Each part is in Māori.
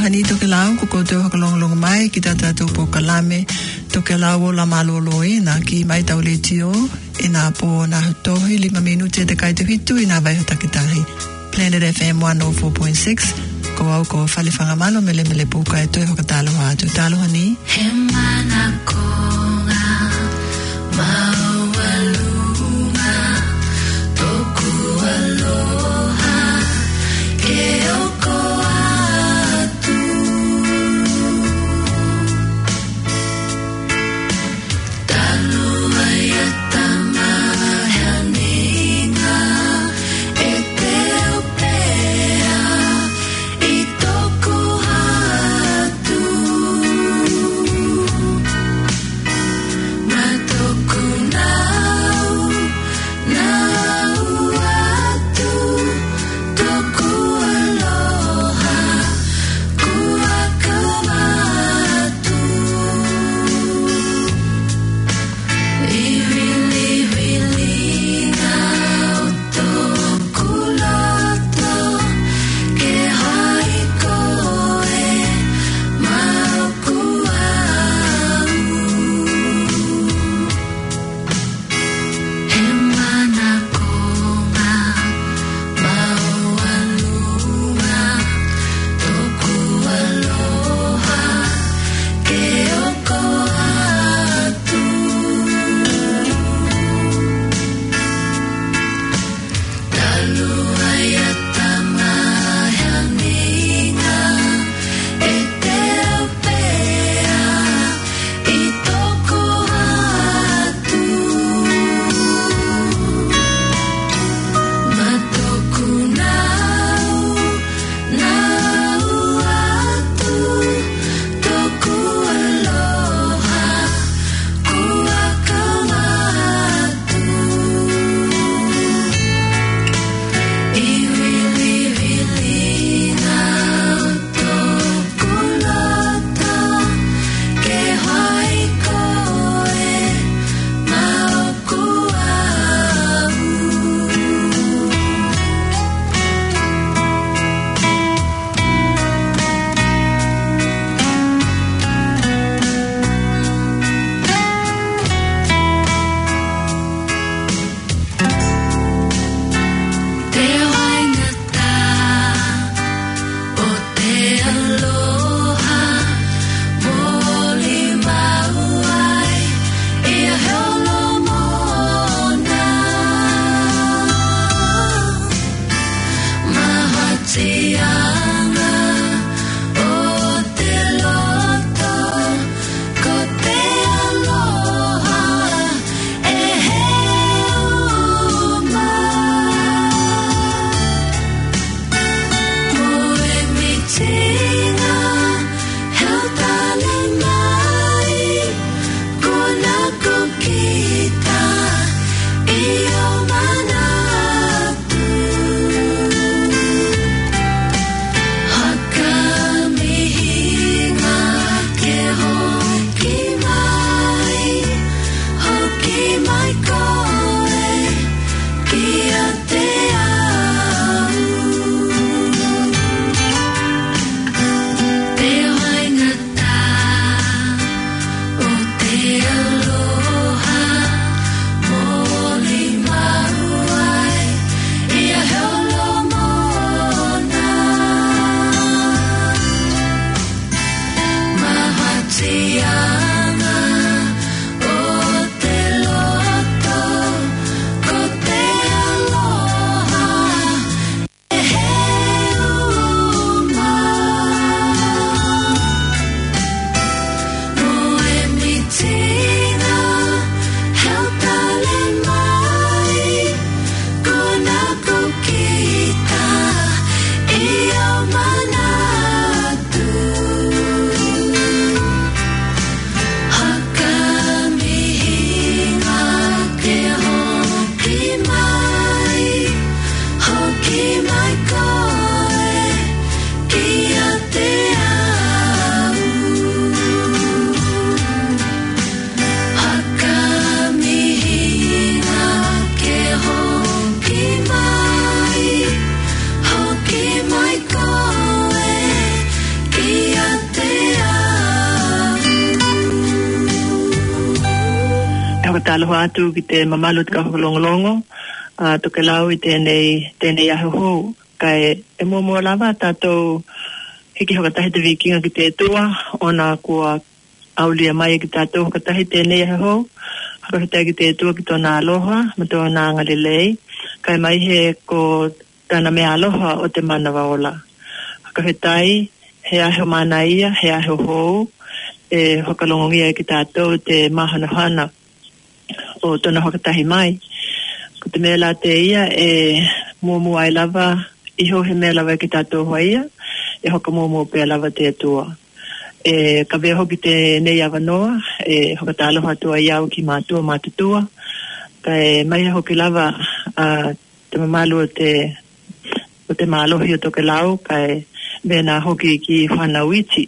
hani to ke lau ko ko te hakalong mai ki tata to po kalame to ke lau la malolo ina ki mai tau le tio ina po na tohi 5 minute te kai te hitu ina vai takitahi Planet FM 104.6 ko au ko fale fanga malo mele po kai to hakatalo ha to talo hani hemana konga mawalunga toku aloha ke oko talo atu ki te mamalu te kahokolongolongo, toke lau I tēnei aho kai e mua lava tātou hiki hokatahi te vikinga ki te tua, ona kua aulia mai ki tātou hokatahi tēnei aho, hakahitai ki te tua ki tōna aloha, ma tōna ngalelei, kai mai he ko tāna mea aloha o te mana waola. Hakahitai, he aho mana ia, he aho hou, e hokalongongia ki tātou te mahanahana o tōna hokatahi mai. Ko te mea la te ia e mua ai lava, iho he mea lava ki tātou haia, e hoka mua pēr lava te atua. E ka vea hoki te nei awanoa, e hoka tā aloha tua iau ki mātua mātutua, ka e mai hoki lava te mamalu o te mālohi o toke lau, ka e vena hoki ki whana uiti.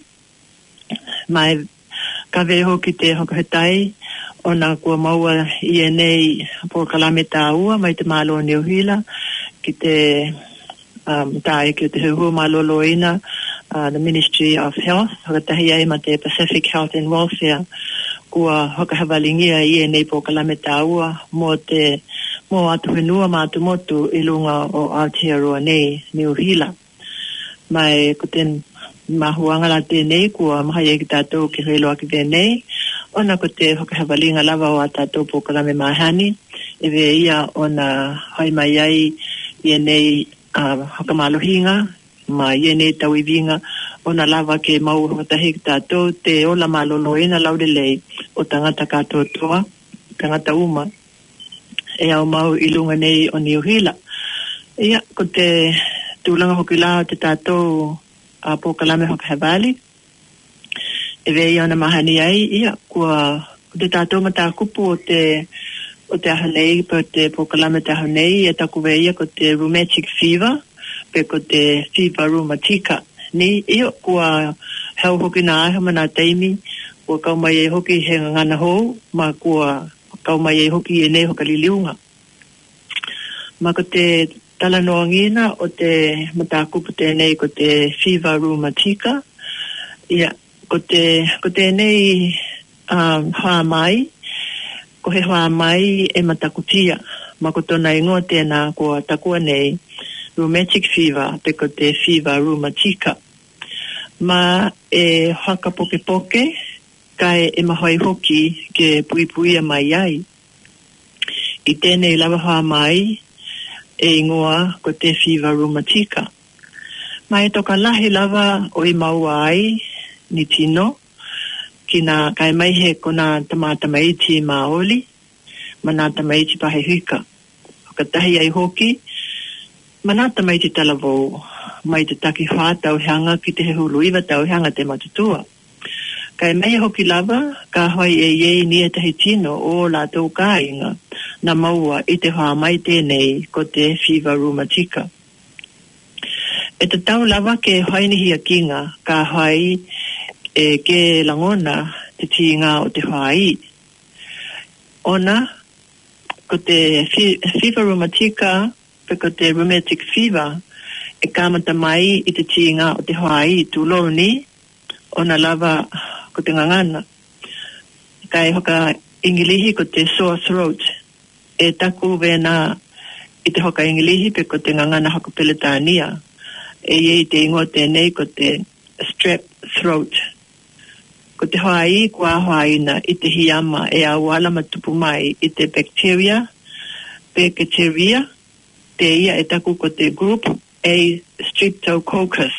Mai ka vea hoki te hokahetai, ona kua maua I nei po kalame tā ua, mai te mālo o Niuhila, ki te tāi ki te hua mālolo ina, the Ministry of Health, hokatahi ai ma te Pacific Health and Welfare, kua hokahawalingia I nei po kalame tā ua, mo atu whenua mātu motu I lunga o Aotearoa nei, Niuhila. Mai ko te mahuanga la tēnei, kua mahai ki tātou ki reiloa ki tēnei, ona ko te hokahawalinga lava o a tātou po kalame mahani, e we ia ona hai mai ai I nei hokamalohinga, ma I nei tawivinga, ona lava ke mau hotahi ki tātou te ola maloloina laurelei o tangata katoa, tangata uma, e au mau I lunga nei o Niuhila. Ia, ko te tūlanga hoki la o te tātou po kalame hokahawali, e wei ona mahani ai, ia, kua te tātou mata kupu o te ahanei, po te po kalame te ahanei, e taku weia ko te rheumatic fever, pe ko te fever rheumatica. Ni, ia, kua hau hoki na ahe mana teimi, kua kaumai e hoki he ngana hou, ma kua kaumai e hoki e nei hokaliliunga. Ma ko te talanoangina o te mata kupu tēnei ko te fever rheumatica, ia, ko te nei hoa mai, ko he hoa mai e matakutia, ma ko tona ingoa tēnā kua takua nei rheumatic fever, pe ko te fever rheumatica. Ma e haka poke, kai e mahoi hoki ke puipuia mai ai. I tēnei lava hoa mai, e ingoa ko te fever rheumatica. Ma e toka lahi lava o I maua ai, ni tino, ki nā kai mai he kona tamata maiti maoli, ma nā tamaiti pahe hika. Hokatahi ai hoki, ma nā tamaiti talavou, mai te taki whā tauhanga ki te hehuluiwa tauhanga te matutua. Kai mai hoki lava, ka hoi e iei ni e tahi tino o la tau kāinga, na maua I te whā mai tēnei ko te fever rheumatica. E te tau lava ke hoi ni hia kinga, ka hoi e ke langona te tinga o te whai. Ona, ko te fever rheumatica, pe ko te rheumatic fever, e kāmata mai I te tinga o te whai tūloni, ona lava ko te ngangana. Kai hoka ingilihi ko te sore throat, e taku vena I te hoka ingilihi pe ko te ngangana hoko peletania, e iei te ingo tēnei ko te strep throat. Ko te haai kua haina I te hiyama e awala matupu mai I te bacteria, bacteria, te ia e taku ko te group A Streptococcus.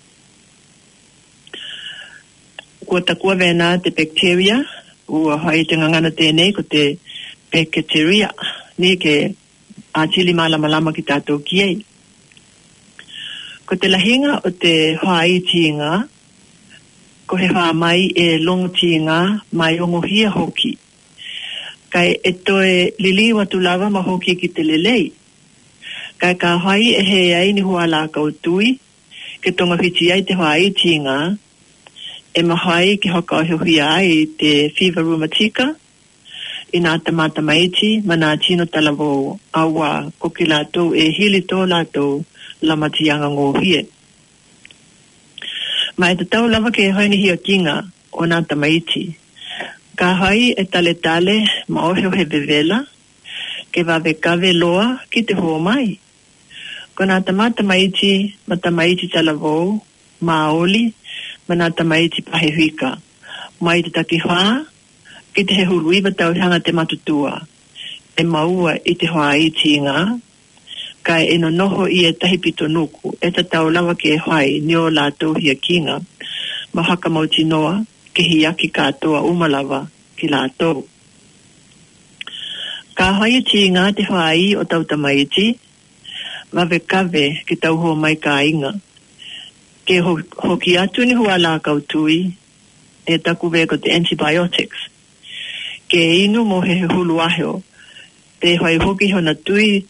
Kua takua vena te bacteria, ua hai te ngangana tēnei ko te bacteria, ni ke atili malama ki tātou ki ei. Ko te lahinga o te haai tinga, ko he wha mai e longo tinga mai ongo hia hoki. Kai e toe liliwa tu lava ma hoki ki te lelei. Kai ka hai e he ai ni hua la kautui, ke tonga hiti ai te haai tinga, e mahai ki hoka o hia ai te fever rheumatica, I nā tamata maiti, ma nā tino talavo awa ko ki lātou e hili tō lātou lamatianga ngō hie. Ma e te tau lava ke haini hia kinga o nā tamaiti, Ka hai e tale ma o he vevela ke vave kave loa ki te hoa mai. Kona tamata maiti ma tamaiti talavou ma oli ma na tamaiti pahehuika. Mai te taki hoa ki te he huluiva tau hanga te matutua. E maua i te hoa i tinga. Kai e no noho i e tahi pito nuku. E ta tau lawa ke e hai ni o la tau hia kinga. Ma haka mauti noa ke hiaki katoa umalawa ki la tau. Ka hai i tinga te hoa i o tau tamaiti. Wawe kave ki tau ho mai ka inga. Ke hoki atu ni hua la kautui. E taku veko te antibiotics. Ke inu mo he hulu aheo. Te hoi hoki hona tui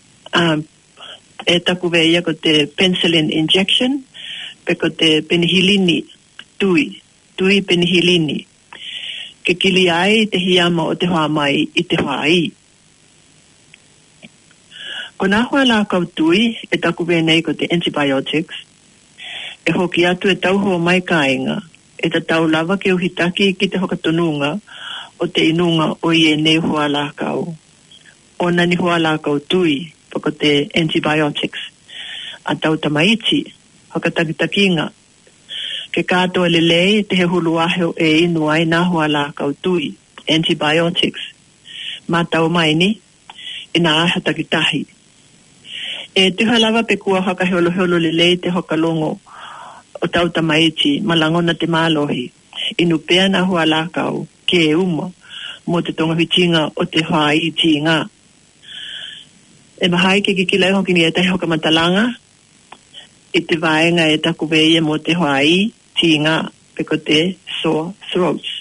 e taku vea ko te penicillin injection. Peko te penihilini tui penihilini. Ke kili ai te hiama o te hoa mai i te hoa ai. Ko nā hoa la kautui e taku vea nei ko te antibiotics. E hoki atu e tau hoa mai ka inga. E ta tau lava ke uhitaki ki te hokatonunga o te inunga o i e nei hoa la kau. O nani hoa la kautui pako te antibiotics. A tau tamaiti, hokatakinga. Ke katoa lelei te he hulu aheo e inu ai nā hoa la kautui, antibiotics. Ma tau maini, ina aha takitahi. E tuha lava pe kua haka heolo lelei te hokalongo o tau tamaiti, malangona te mālohi. Inu pea nā hoa la kau, ke uma, mo te tonga hitinga o te hoa i tinga. E mahai ke kikilai hoki ni e tahi hoka matalanga, i te vaenga e taku veia mo te hoa i tinga, peko te sore throats.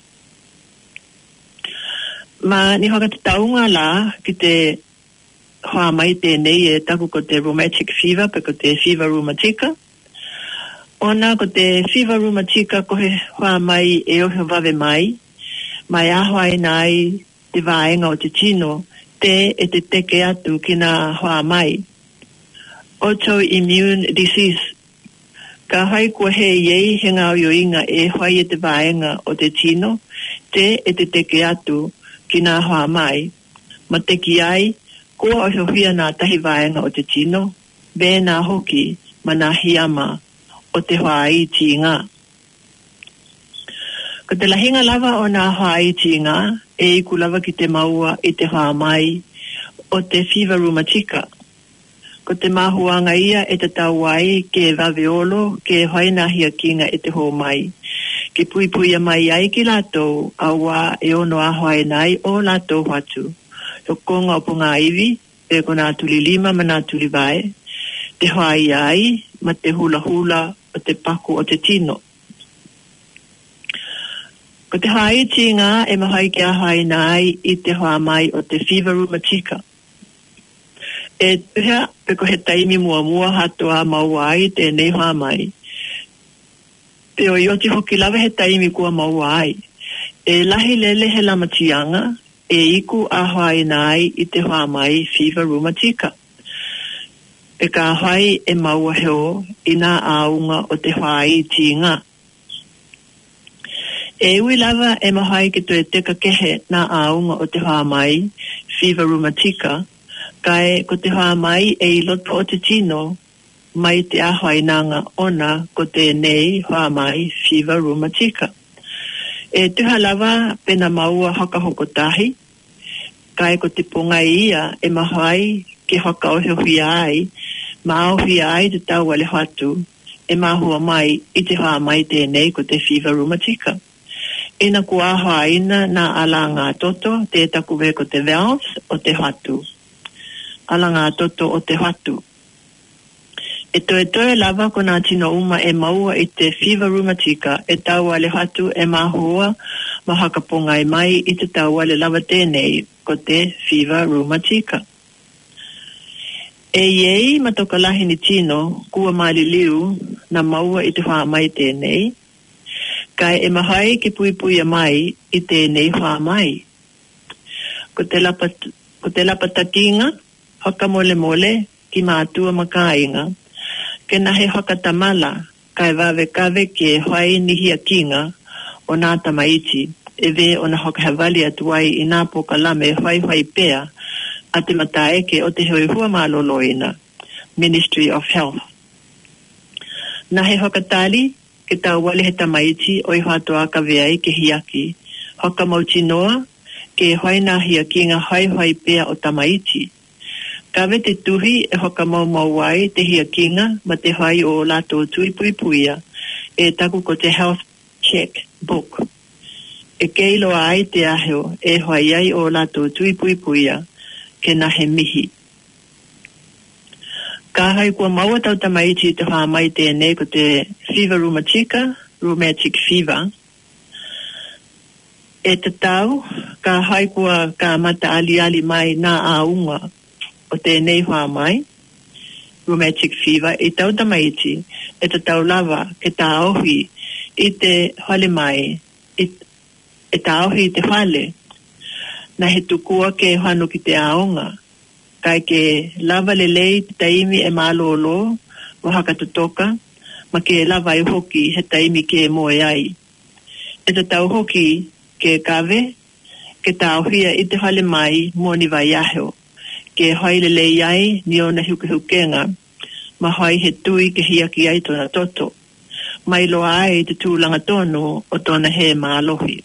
Ma ni hoka te taunga la ki te hoa mai tēnei e taku ko te rheumatic fever, peko te fever rheumatica. Ona ko te fever rheumatica ko he hoa mai e ohe vave mai ahoai nai te vaenga o te tino, te e te teke atu ki nā hoa mai. Autoimmune disease. Ka hai kua he iei he ngā oioinga e hoi e te vaenga o te tino, te e te teke atu ki nā hoa mai. Ma te ki ai, kua o hiohia nā tahi vaenga o te tino, be nā hoki ma nā hiama o te hoa i tinga. Ko te lahinga lava o nā hoa i tinga, e iku lava ki te maua i te hoa mai o te fever rheumatica. Ko te mahuanga ia e te tau ai ke vaveolo ke hoina hia kinga e te hoa mai. Ke puipuia mai ai ki lātou awa e ono ahoai nai o lātou watu. O konga o punga iwi, e ko nā tuli lima ma nā tuli vai. Te hoa ai ma te hula hula o te paku o te tino. Ko te hoa i tinga e mahai ki ahai nai i te hoa mai o te fever rheumatica. E tuhea peko he taimi mua hatoa maua ai tēnei hoa mai. Pe o ioti hoki lawa he taimi kua maua ai. E lahi lele he lamatianga e iku ahai nai i te hoa mai fever rheumatica. E ka ahai e maua heo i nā aunga o te hoa i tinga. E ui lava e mahai ki tu e teka kehe nā aunga o te hoa mai fever rheumatica. Kai ko te hoa mai e i loto o te tino mai te ahai nanga ona ko te nei hoa mai fever rheumatica. E tuha lava pena maua haka hokotahi. Kai ko te ponga ia e mahai ki haka o hea ai ma au hea ai te tau ale hatu e mahua mai i te hoa mai te nei ko te fever rheumatica. Ina kua aha ina na ala ngā toto te taku ve ko te valves o te hatu. Ala ngā toto o te hatu. E toe lava ko nā tino uma e maua i te fever rheumatica e tau ale hatu e mahua ma hakaponga e mai i te tau ale lava tēnei ko te fever rheumatica. E iei matoka lahi ni tino kua mali liu na maua i te hoa mai tēnei. Kai e mahai ke pui mai i tēnei hoa mai. Ko te lapatakinga, haka mole ki mātua makainga, ke nahe haka tamala, kai wawe kawe ke hoi nihia kinga o nā tamaiti, e ve ona hoka havali atuai i nā po kalame whai pea a te mataeke o te hoi hua maloloina, Ministry of Health. Na he hoka tali, ke tau wale he tamaiti o i hatoa ka veai ke hiaki, hoka mautinoa ke hoina hiaki ngā hoi pea o tamaiti. Ka ve te tuhi e hoka mau wai te hiakinga ma te hoi o lato tui puipuia e taku ko te health check book. E keilo ai te aheo e hoi ai o lato tui puipuia ke na he mihi. Ka hai kua maua tau tamaiti te wha mai tēnei ko te fever rheumatic fever. E te tau, ka hai kua ka mata ali mai nā aunga o tēnei wha mai, rheumatic fever, e tau tamaiti, e te tau lava ke tā ohi i te hale mai, e tā ohi i te hale, na he tukua ke hanu ki te aonga, kai ke lava lelei te taimi e malolo, o haka tutoka, ma ke lava i hoki he taimi ke moe ai. E te tau hoki ke kave, ke tā ohia i te hale mai moni vai aheo, ke hoi lelei ai ni ona hukenga, ma hoi he tui ke hiaki ai tona toto, mai loa ai te tūlanga tonu o tona he maalohi.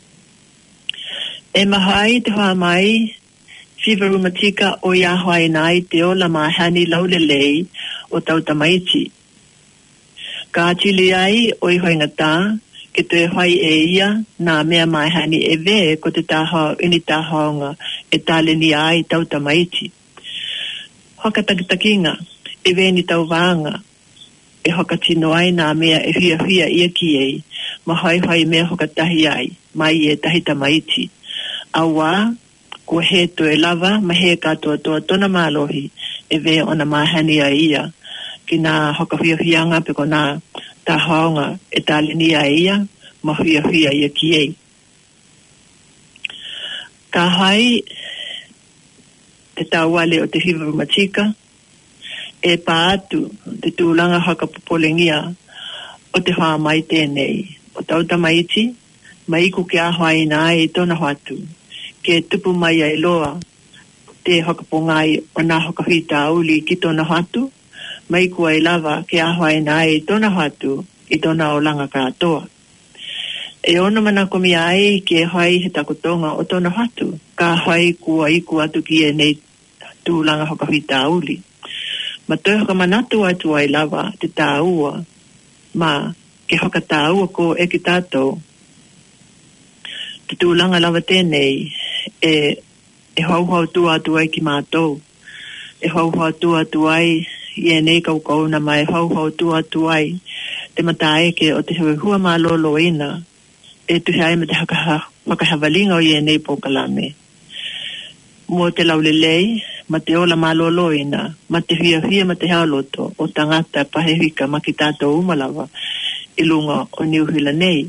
E mahai te hoa mai, fever rheumatica o ia hoai nai te ola mahani laulelei o tau tamaiti. Ka atili ai o i hoi ngata, ke te hoi e ia nā mea mahani e ve ko te taha ini tahaonga e tāleni ai tau tamaiti. Hoka takitakinga, e ve ni tau vanga, e hoka tino ai nā mea e hia ia ki ei, ma hoi mea hoka tahi ai, mai e tahi tamaiti. Awa, ko he to e lava, ma he katoa toa tona malohi, e ve ona mahani a ia, ki nā hoka hianga pe ko nā tahaonga e tāleni a ia, ma hia ia ki ei. Ka hai, te tauale o te fever rheumatica, e pātu te tūlanga haka popolengia o te hoa mai tēnei, o tau tamaiti, mai iku ke ahoi nā e tona hatu, ke tupu mai ai loa, te hakapongai o nā hakawhita auli ki tona hatu, mai iku ai lava ke ahoi nā e tona hatu i tona o langa katoa. E ono mana komi ai ke hoi he takotonga o tona hatu, ka hoi kua iku atu ki e nei tūlanga hakawhita auli. Ma toi hoka manatu atu ai lava te tāua, ma ke hoka tāua ko e ki tātou, te tūlanga lava tēnei, e hauhau tu atu ai ki mātou, e hauhau tu atu ai i e nei kaukauna, ma e hauhau tu atu ai te mataeke o te hua malolo ina, e tuhe ai me te whakahavalinga o i e nei pokalame. Mo te laulelei, ma te ola malolo ina, ma te hia ma te haoloto o tangata pahewika ma ki tātou umalawa i lunga o Niuhila nei.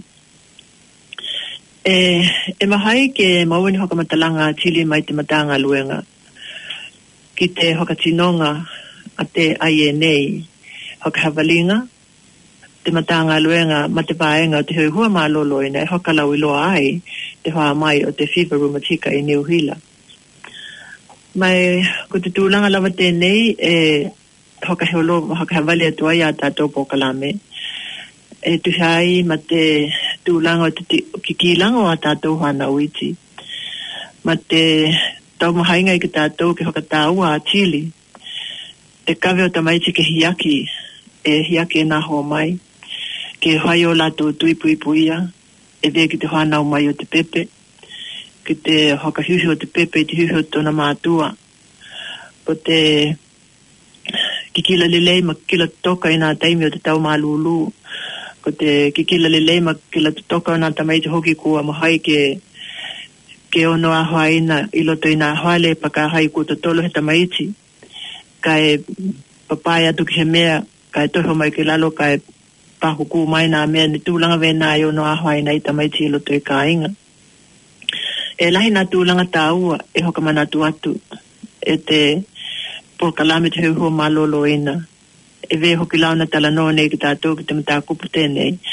E mahai ke mauani hoka matalanga tili mai te matanga luenga ki te hoka tinonga a te ai e nei hoka havalinga, te matanga luenga ma te paenga o te hui hua malolo ina e hoka lau iloa ai te hoa mai o te fever rheumatica i Niuhila. Mai, ko te tūlanga lawa tēnei e hoka hawali atua i a tātou pokalame. E tuhai ma te tūlanga o te kikilanga o a tātou hana uiti. Ma te tau mahainga i ki tātou ke hoka tāua a Chile. Te kawe o tamaiti ke hiaki e nā hoa mai. Ke hai o lātou tuipuipuia e vea ki te hana o mai o te pepe. Ki te hoka hiuhi o te pepe, te hiuhi o tona mātua. Po te kikila lelei ma kila toka i nā taimi o te tau mālulu. Ko te kikila lelei ma kila toka o nā tamaiti hoki kua mahai ke ono a haina i loto i nā haele paka hai kua tolo he tamaiti. Ka e papai atu ki he mea, ka e toho mai ke lalo, ka e pahuku mai nā mea ni tūlanga vena i ono a haina i tamaiti i loto i ka inga. E lahi nā tūlanga tāua e hoka manatu atu e te pokalame te heuhua malolo ina. E ve hoki launa tala no nei ki tātou ki te mata kupu tēnei.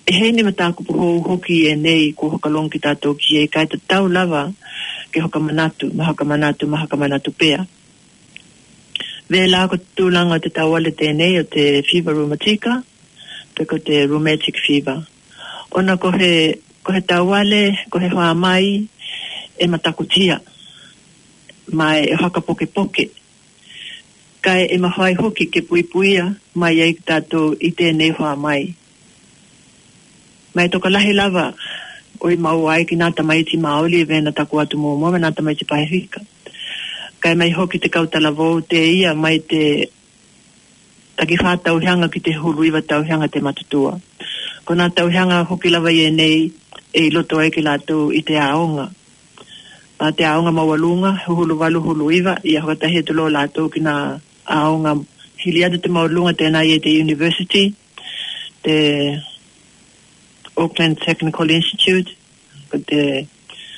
e he ni mataku po hoki e nei ko hokalong ki tātou ki e kai te tau lava ke hakamanatu pea. Vela ko tūlanga o te tauale tēnei o te fever rheumatica, pe ko te rheumatic fever. Ona ko he tauale, ko he hoa mai, e matakutia, mai e hakapoke. Kai e mahai hoki ke puipuia, mai e tātou i tēnei hoa mai. Mai toka lahi lava, oi mau ai ki nā tamaiti maoli e vena taku atu mō nā tamaiti pahewhika. Kai mai hoki te kautala vau te ia mai te taki wha tauhianga ki te huruiwa tauhianga te matutua. Ko nā tauhianga hoki lava i nei e loto ai ki lātou i te aonga. Nā te aonga mawalunga, hulu walu huluiwa, i ahokatahi te lo lātou ki nā aonga hiliada te mawalunga tēnā i te University, te Auckland Technical Institute, ko te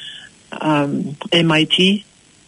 MIT,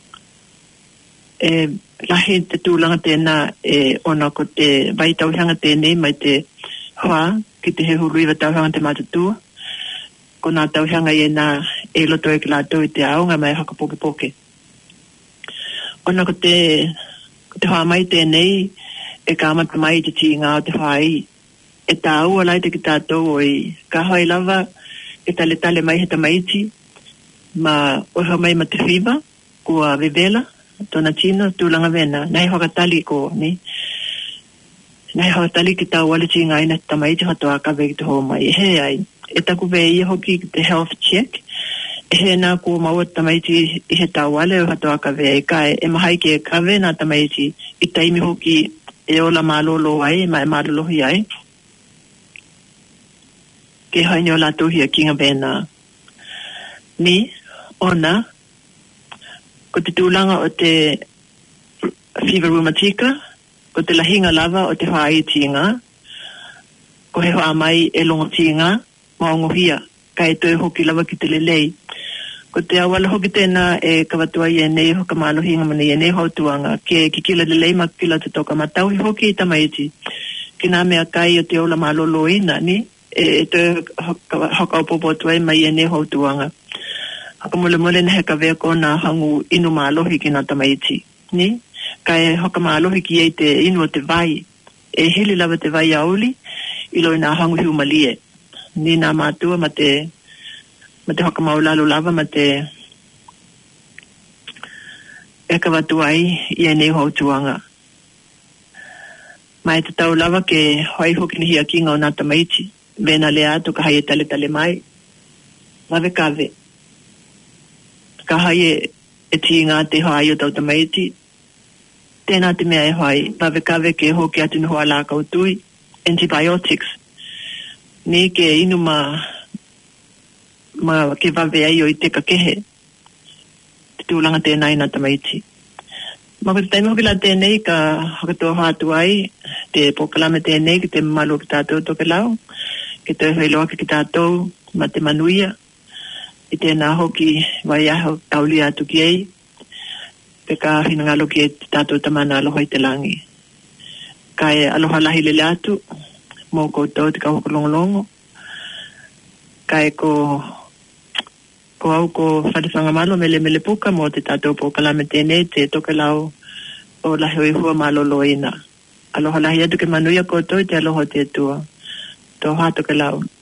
e lahi te tūlanga tēnā e ona ko te vai tauhanga tēnei mai te hoa ki te he huruiwa tauhanga te matutua. Ko nā tauhanga i nā e loto e ki lātou i te aonga mai hakapoke. Ona ko te hoa mai tēnei e kāmata mai te tīngā o te hoa i. E tā ua lai te ki tātou o i ka hoi lava e tale mai he tamaiti ma oha mai ma te whiwa kua vevela tona tino tūlanga vena nai hokatali ko ni nai hokatali ki tau wale tinga ina tamaiti hatoa ka veki te hoa mai he ai e taku vei i hoki te health check e he nā kua maua tamaiti i he tau wale o hatoa ka vei kai e mahai ke ka ve nā tamaiti i taimi hoki e ola malolo ai ma e malolohi ai ke haini o lātou hia kinga vena ni ona ko te tūlanga o te fever rheumatica, ko te lahinga lava o te whaai tinga, ko he hoa mai e longo tinga, maongohia, ka e toi hoki lava ki te lelei. Ko te awala hoki tēnā e kawatua i e nei hoka mālohinga mana i e nei hautuanga, ke kila lelei ma kila te toka matauhi hoki i tamaiti. Ki nā mea kai o te ola mālolo ina, ni, e toi hoka upopo tuai mai e nei hautuanga. Haka mole na heka vea ko nā hangu inu mālohi ki nā tamaiti. Ni? Kai hoka mālohi ki ei te inu o te vai. E hili lava te vai auli, ilo i nā hangu hiu malie. Ni nā mātua ma te hoka maulalu lava ma te eka watu ai i e nei hautuanga. Mai te tau lava ke hoi hoki ni hia kinga o nā tamaiti. Vena lea atu ka hai e tale mai. Mave kave. Ka hai e tinga te hai o tau tamaiti. Tēnā te mea e hai, pawekawe ke hoki atu noho ala kautui, antibiotics. Ni ke inu ma ke wawe ai o i te kakehe. Te tūlanga tēnā i nā tamaiti. Mako te taimi hoki la tēnei ka hakatua hātu ai, te pokalame tēnei ki te malu ki tātou toke lau, ki te heiloa ki tātou ma te manuia. I tēnā hoki vai aho tauli atu ki ei, pe ka hinangalo ki e tātou tamana aloha i te langi. Ka e aloha lahi lele atu, mō koutou te ka hokolongolongo. Ka e ko au ko whadisanga malo mele puka mō te tātou pokalame tēnei, te toke lau o lahi oi hua malolo ina. Aloha lahi atu ke manuia koutou te aloha te tua. Tō hātoke lau.